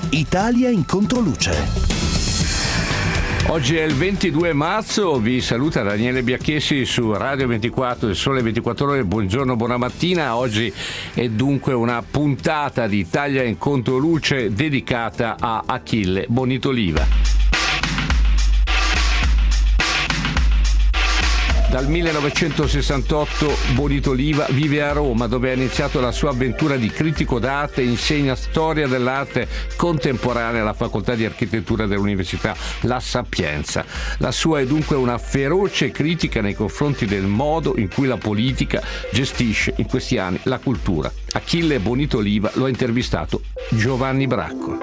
Italia in controluce. Oggi è il 22 marzo, vi saluta Daniele Biacchessi su Radio 24, il Sole 24 Ore, buongiorno, buona mattina. Oggi è dunque una puntata di Italia in controluce dedicata a Achille Bonitoliva. Dal 1968 Bonitoliva vive a Roma, dove ha iniziato la sua avventura di critico d'arte e insegna storia dell'arte contemporanea alla Facoltà di Architettura dell'Università La Sapienza. La sua è dunque una feroce critica nei confronti del modo in cui la politica gestisce in questi anni la cultura. Achille Bonitoliva lo ha intervistato Giovanni Bracco.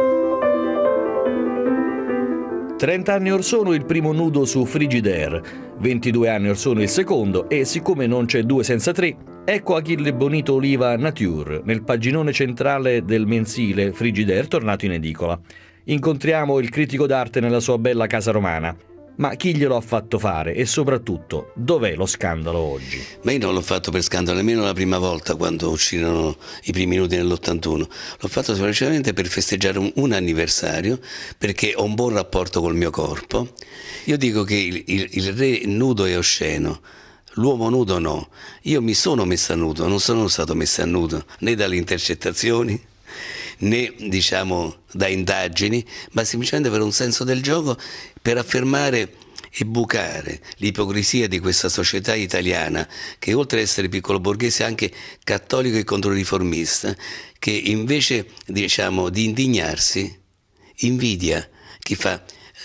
30 anni or sono il primo nudo su Frigidaire, 22 anni or sono il secondo e siccome non c'è due senza tre, ecco Achille Bonitoliva Nature nel paginone centrale del mensile Frigidaire tornato in edicola. Incontriamo il critico d'arte nella sua bella casa romana. Ma chi glielo ha fatto fare e soprattutto dov'è lo scandalo oggi? Ma io non l'ho fatto per scandalo nemmeno la prima volta quando uscirono i primi nudi nell'81. L'ho fatto semplicemente per festeggiare un anniversario, perché ho un buon rapporto col mio corpo. Io dico che il re nudo è osceno, l'uomo nudo no. Io mi sono messa a nudo, non sono stato messa a nudo né dalle intercettazioni né da indagini, ma semplicemente per un senso del gioco, per affermare e bucare l'ipocrisia di questa società italiana che oltre ad essere piccolo borghese è anche cattolico e controriformista, che invece di indignarsi invidia chi fa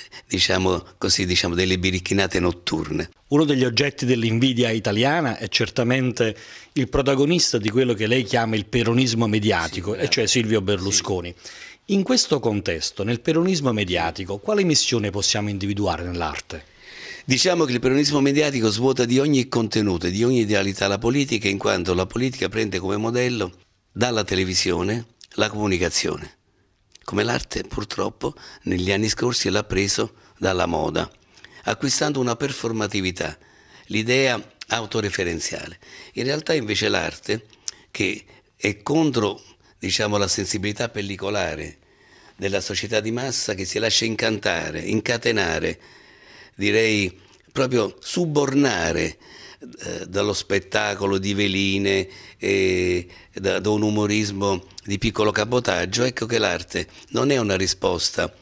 delle biricchinate notturne. Uno degli oggetti dell'invidia italiana è certamente il protagonista di quello che lei chiama il peronismo mediatico, e cioè Silvio Berlusconi. Sì. In questo contesto, nel peronismo mediatico, quale missione possiamo individuare nell'arte? Diciamo che il peronismo mediatico svuota di ogni contenuto e di ogni idealità la politica, in quanto la politica prende come modello dalla televisione la comunicazione, come l'arte purtroppo negli anni scorsi l'ha preso dalla moda, acquistando una performatività, l'idea autoreferenziale. In realtà invece l'arte, che è contro la sensibilità pellicolare della società di massa, che si lascia incantare, incatenare, direi proprio subornare dallo spettacolo di veline e da un umorismo di piccolo cabotaggio, ecco che l'arte non è una risposta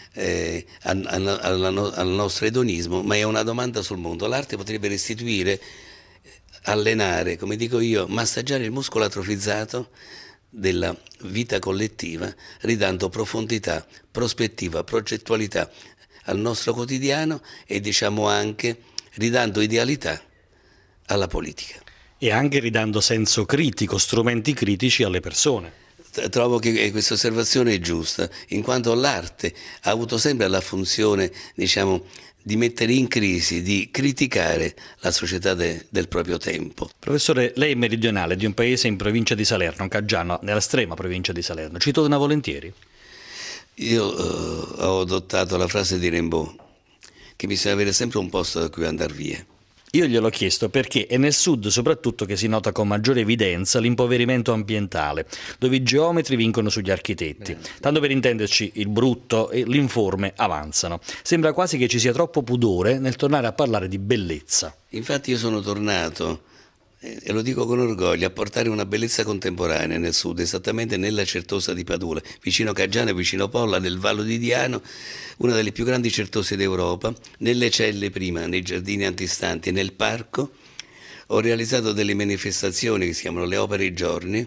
al nostro edonismo, ma è una domanda sul mondo. L'arte potrebbe restituire, allenare, come dico io, massaggiare il muscolo atrofizzato della vita collettiva, ridando profondità, prospettiva, progettualità al nostro quotidiano e anche ridando idealità alla politica. E anche ridando senso critico, strumenti critici alle persone. Trovo che questa osservazione è giusta, in quanto l'arte ha avuto sempre la funzione, di mettere in crisi, di criticare la società del proprio tempo. Professore, lei è meridionale di un paese in provincia di Salerno, Caggiano, nell'estrema provincia di Salerno. Ci torna volentieri? Io ho adottato la frase di Rimbaud, che bisogna avere sempre un posto da cui andare via. Io gliel'ho chiesto perché è nel sud soprattutto che si nota con maggiore evidenza l'impoverimento ambientale, dove i geometri vincono sugli architetti. Tanto per intenderci, il brutto e l'informe avanzano. Sembra quasi che ci sia troppo pudore nel tornare a parlare di bellezza. Infatti io sono tornato, e lo dico con orgoglio, a portare una bellezza contemporanea nel sud, esattamente nella Certosa di Padula, vicino Caggiano e vicino Polla, nel Vallo di Diano, una delle più grandi certose d'Europa, nelle celle prima, nei giardini antistanti e nel parco. Ho realizzato delle manifestazioni che si chiamano le Opere i Giorni,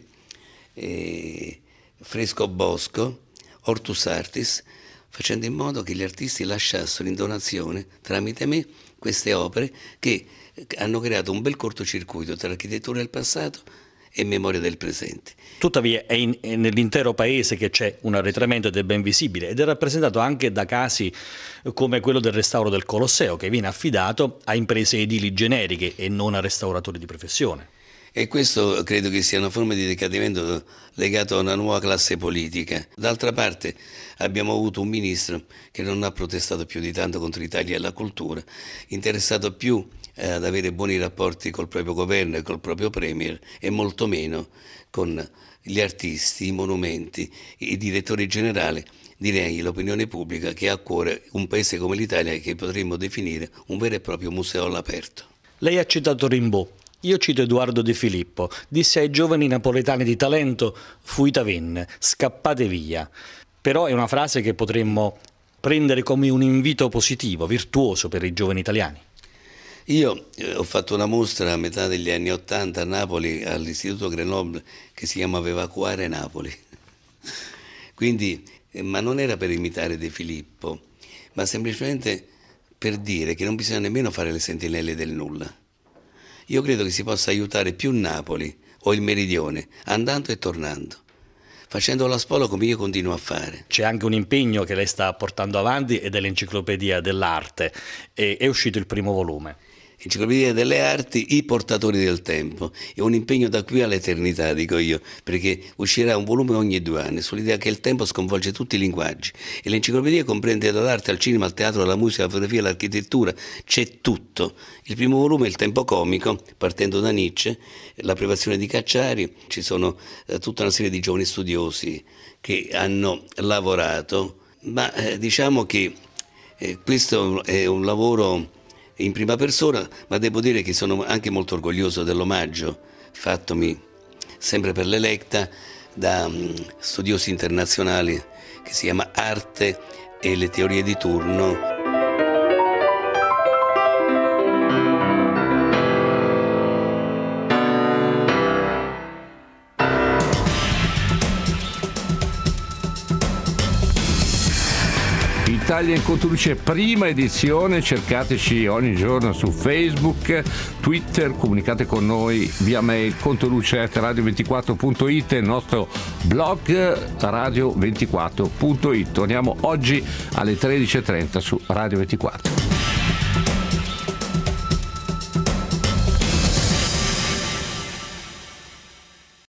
Fresco Bosco, Hortus Artis, facendo in modo che gli artisti lasciassero in donazione, tramite me, queste opere che hanno creato un bel cortocircuito tra l'architettura del passato e memoria del presente. Tuttavia è nell'intero paese che c'è un arretramento ed è ben visibile, ed è rappresentato anche da casi come quello del restauro del Colosseo, che viene affidato a imprese edili generiche e non a restauratori di professione. E questo credo che sia una forma di decadimento legato a una nuova classe politica. D'altra parte abbiamo avuto un ministro che non ha protestato più di tanto contro i tagli alla cultura, interessato più ad avere buoni rapporti col proprio governo e col proprio premier e molto meno con gli artisti, i monumenti, i direttori generali, direi l'opinione pubblica che ha a cuore un paese come l'Italia che potremmo definire un vero e proprio museo all'aperto. Lei ha citato Rimbaud. Io cito Edoardo De Filippo. Disse ai giovani napoletani di talento: fuitavenne, scappate via. Però è una frase che potremmo prendere come un invito positivo, virtuoso per i giovani italiani. Io ho fatto una mostra a metà degli anni '80 a Napoli all'Istituto Grenoble che si chiama Evacuare Napoli. Quindi, ma non era per imitare De Filippo, ma semplicemente per dire che non bisogna nemmeno fare le sentinelle del nulla. Io credo che si possa aiutare più Napoli o il Meridione andando e tornando, facendo la spola come io continuo a fare. C'è anche un impegno che lei sta portando avanti ed è l'Enciclopedia dell'Arte. È uscito il primo volume. Enciclopedia delle Arti, i portatori del tempo. È un impegno da qui all'eternità, dico io, perché uscirà un volume ogni 2 anni sull'idea che il tempo sconvolge tutti i linguaggi e l'enciclopedia comprende dall'arte al cinema, al teatro, alla musica, alla fotografia, all'architettura, c'è tutto. Il primo volume è il tempo comico, partendo da Nietzsche, la privazione di Cacciari, ci sono tutta una serie di giovani studiosi che hanno lavorato, ma diciamo che questo è un lavoro in prima persona, ma devo dire che sono anche molto orgoglioso dell'omaggio fattomi sempre per l'Electa da studiosi internazionali che si chiama Arte e le teorie di turno. Italia in Controluce, prima edizione, cercateci ogni giorno su Facebook, Twitter, comunicate con noi via mail controluce@radio24.it e il nostro blog radio24.it. Torniamo oggi alle 13:30 su Radio 24.